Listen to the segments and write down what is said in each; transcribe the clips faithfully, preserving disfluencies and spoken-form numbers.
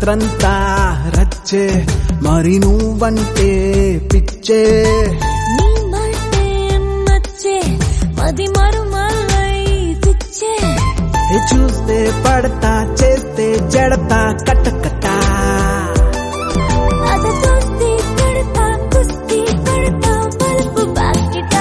రాత్రంతా రచ్చే మరి నువ్వంటే పిచ్చే నీ మాటే నచ్చే మది మరుమల్లై పిచ్చే చూస్తే పడతా చేస్తే జడతా కట్టకట్ట అద చూస్తే కడతా కుస్తీ కడతా పలుపు బాకిట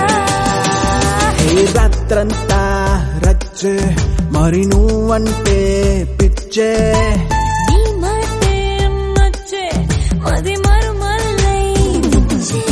రాత్రంతా రచ్చే మరి నువ్వంటే పిచ్చే నీ మాటే నచ్చే మది మరుమల్లై పిచ్చే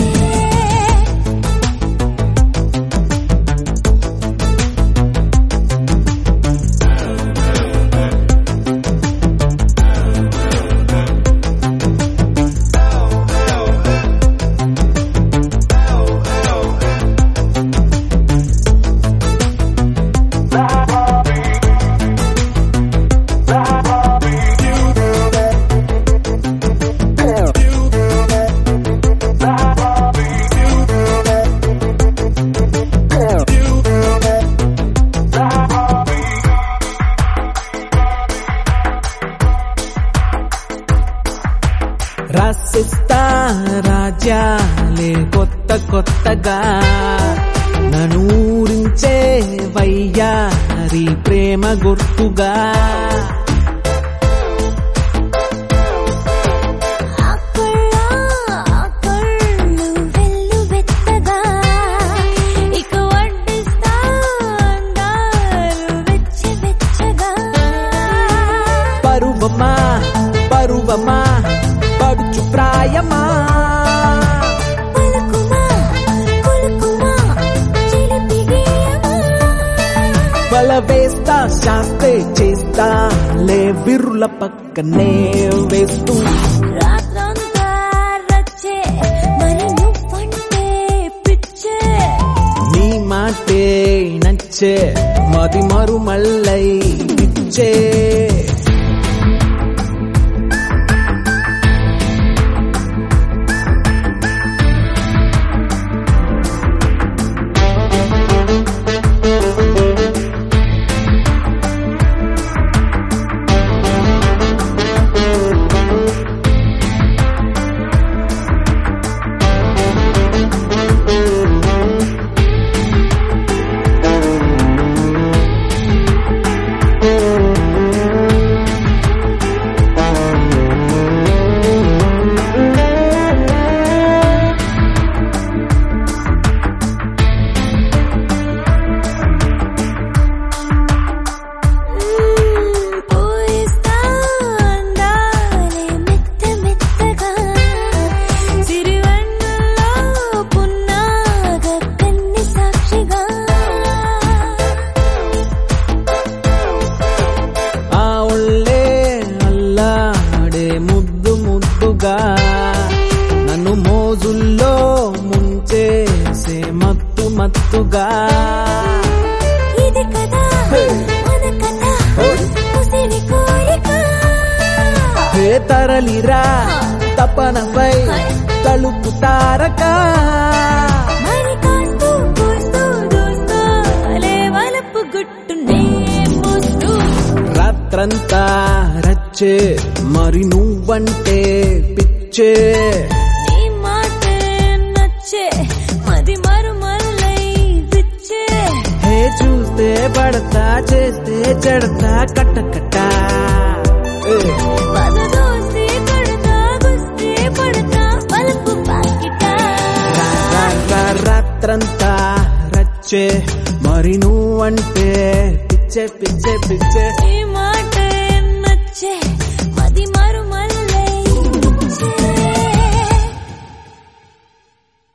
రాసిస్తా రాజ్యాలే కొత్త కొత్తగా ననూరించే వయ్యారి ప్రేమ గుర్తుగా పరువమా పరువమా పడుచు ప్రాయమా బల వేస్తా శాస్తే చేస్తా లే విరుల పక్కనే వేస్తూ రాత్రంతా రచ్చే మరి నువ్వంటే పిచ్చే నీ మాటే నచ్చే మది మరుమల్లై పిచ్చే నన్ను మోజుల్లో ముంచేసే మత్తు మత్తుగా ఇది కదా మన కథ ఉసిరి కోరిక హే తరలిరా తపనపై తలుపు తారక మరి కాస్తూ కూస్తూ దూస్తూ లేవలపు గుట్టునే మోస్తూ రాత్రంతా రచ్చే మరి నువ్వంటే పిచ్చే నీ మాటే నచ్చే మది మరుమల్లై పిచ్చే హే చూస్తే పడతా చేస్తే జడతా కట్టకట్ట పద దోస్తే పడతా గుస్తే పడతా పలుపు బాకిట రాత్రంతా రచ్చే మరి నువ్వంటే పిచ్చే పిచ్చే పిచ్చే నీ మాటే